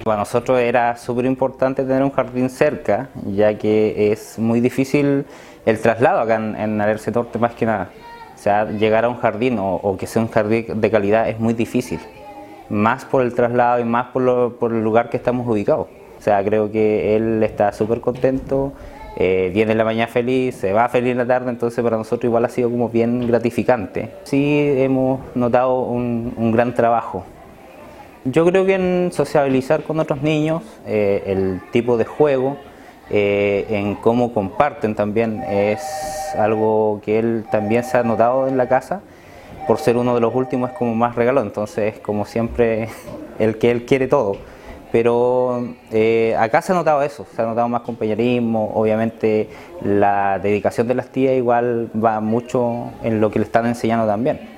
Para nosotros era súper importante tener un jardín cerca, ya que es muy difícil el traslado acá en Alerce Norte más que nada. O sea, llegar a un jardín o que sea un jardín de calidad es muy difícil, más por el traslado y más por el lugar que estamos ubicados. O sea, creo que él está súper contento, viene en la mañana feliz, se va feliz en la tarde, entonces para nosotros igual ha sido como bien gratificante. Sí hemos notado un gran trabajo. Yo creo que en sociabilizar con otros niños, el tipo de juego, en cómo comparten también es algo que él también se ha notado en la casa. Por ser uno de los últimos es como más regalo, entonces como siempre el que él quiere todo. Pero acá se ha notado eso, se ha notado más compañerismo, obviamente la dedicación de las tías igual va mucho en lo que le están enseñando también.